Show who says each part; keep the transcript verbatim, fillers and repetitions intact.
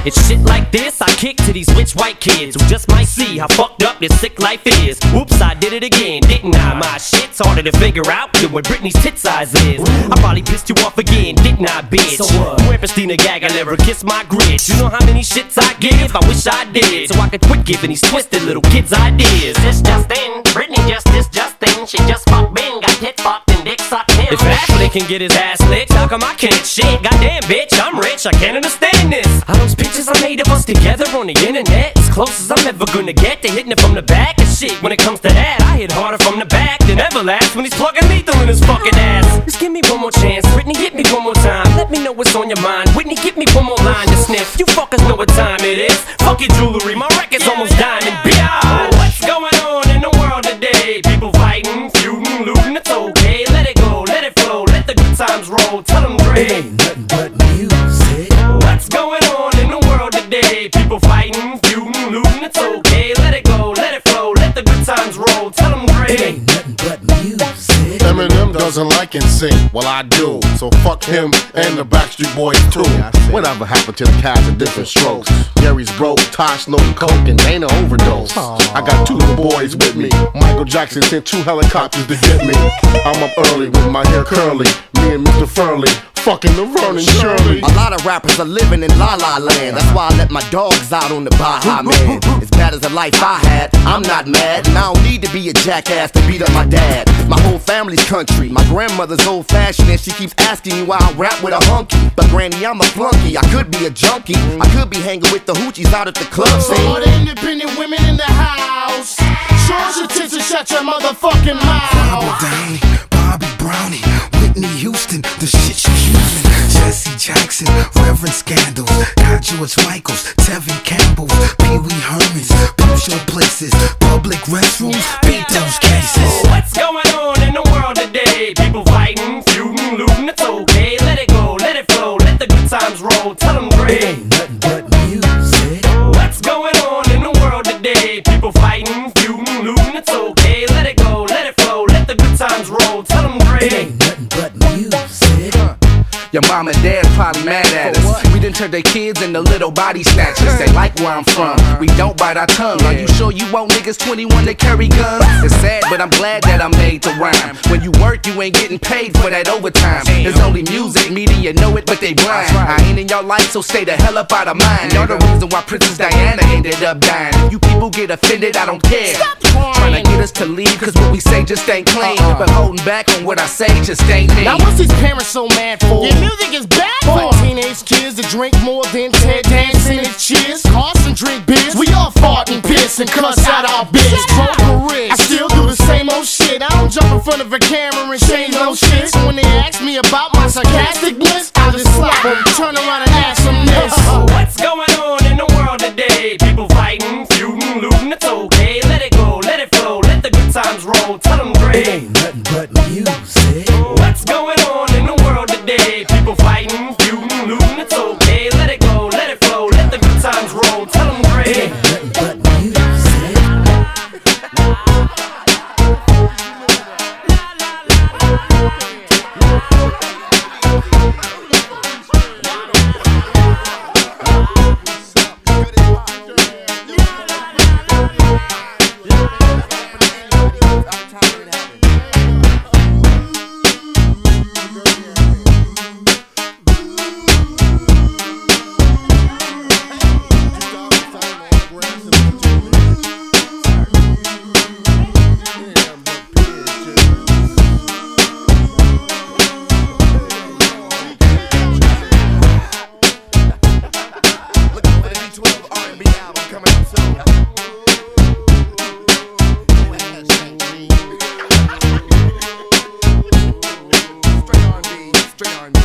Speaker 1: It's shit like this I kick to these rich white kids who just might see how fucked up this sick life is. Whoops, I did it again, didn't I? My shit's harder to figure out than what Britney's tit size is. I probably pissed you off again, didn't I, bitch? So what? Where Christina Gaga never kissed my grits. You know how many shits I give? I wish I did, so I could quit giving these twisted little kids ideas.
Speaker 2: This just in, Britney just this just in. She just fucked Ben, got tit fucked and dick sucked him.
Speaker 1: If Ashley can get his ass licked, how come I can't shit? Goddamn bitch, I'm rich, I can't understand this. Are those pictures I made of us together on the internet as close as I'm ever gonna get to hitting it from the back? And shit, when it comes to that, I hit harder from the back than Everlast when he's plugging lethal in his fucking ass. Just give me one more chance, Britney, hit me one more time. Let me know what's on your mind, Whitney, give me one more line to sniff. You fuckers know what time it is. Fuck your jewelry, my record's almost diamond. B.I. What's going on in the world today? People fighting, feuding, looting, it's okay. Let it go, let it flow, let the good times roll. Tell them great.
Speaker 3: It ain't nothing but music.
Speaker 1: What's going on in the world today? People fighting, feuding, looting, it's okay. Let it go, let it flow, let the good times roll. Tell them great.
Speaker 3: It ain't nothing but music.
Speaker 4: Eminem doesn't like and sing, well I do. So fuck him and the Backstreet Boys too. Whatever happened to the cats of different strokes? Gary's broke, Tosh no coke, and Dana overdose. I got two little boys with me. Michael Jackson sent two helicopters to get me. I'm up early with my hair curly. Me and Mister Furley fucking the Vernon Shirley.
Speaker 5: A lot of rappers are living in La La Land. That's why I let my dogs out on the Baja Man. As bad as the life I had, I'm not mad. And I don't need to be a jackass to beat up my dad. My whole family's country. My grandmother's old fashioned and she keeps asking me why I rap with a hunky. But granny, I'm a flunky. I could be a junkie. I could be hanging with the hoochies out at the club scene.
Speaker 4: All the independent women in the house, show us your tits and shut your motherfucking mouth.
Speaker 3: Bobby Downey, Bobby Brownie, Whitney Houston, the shit you using. Jesse Jackson, Reverend Scandals, got George Michaels, Tevin Campbell, Pee Wee Hermans, poop show places, public restrooms, beat those cases.
Speaker 1: What's going on in the world today? People fighting, feuding, looting, it's okay. Let it go, let it flow, let the good times roll. Tell them great.
Speaker 3: It ain't nothing but music.
Speaker 1: What's going on in the world today? People fighting, feuding, looting, it's okay. Let it go, let it flow, let the good times roll. Tell them great.
Speaker 3: It ain't nothing but music.
Speaker 6: Your mom and dad probably mad at us. We done turned their kids into little body snatchers. They like where I'm from. We don't bite our tongue. Are you sure you want niggas twenty-one that carry guns? It's sad, but I'm glad that I'm made to rhyme. When you work, you ain't getting paid for that overtime. There's only music, media know it, but they blind. I ain't in your life, so stay the hell up out of mine. You're the reason why Princess Diana ended up dying. If you people get offended, I don't care. Trying to get us to leave, cause what we say just ain't clean. But holding back on what I say just ain't me.
Speaker 4: Now what's these parents so mad for? Your music is bad for teenage kids that drink more than Ted dancing and cheers. Carson drink beers. We all fart and piss and cuss out our bitch. I still do the same old shit. I don't jump in front of a camera and say no shit. So when they ask me about my sarcasticness, I just slap them, turn around and ask them this.
Speaker 1: What's going on in the world today? People fighting, feuding, looting, it's okay. Let it go, let it flow, let the good times roll. Tell them great.
Speaker 3: It ain't nothing but music.
Speaker 1: What's going on in the world today? People fighting, feuding, looting, it's okay. Let it go, let it flow, let the good times roll. Tell them great.
Speaker 3: It ain't nothing but music.
Speaker 5: Straight R and B.